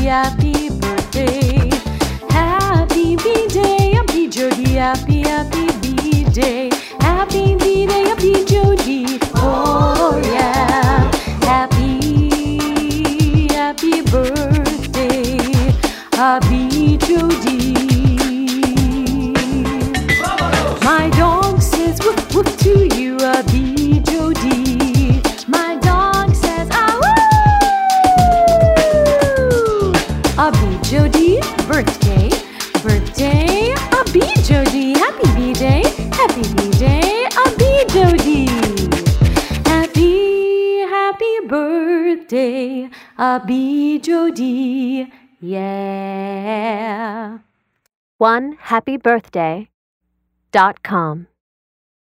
happy birthday. Happy B-Day, happy Jody, happy B-Day. Happy B-Day, happy Jody. Oh yeah. Happy birthday, happy Jody. My dog says woof woof to you, happy Jody. My dog says ah woo. Happy Jody, birthday, happy Jody, happy B-Day, happy Jody. Happy birthday, happy Jody, yeah. OneHappyBirthday.com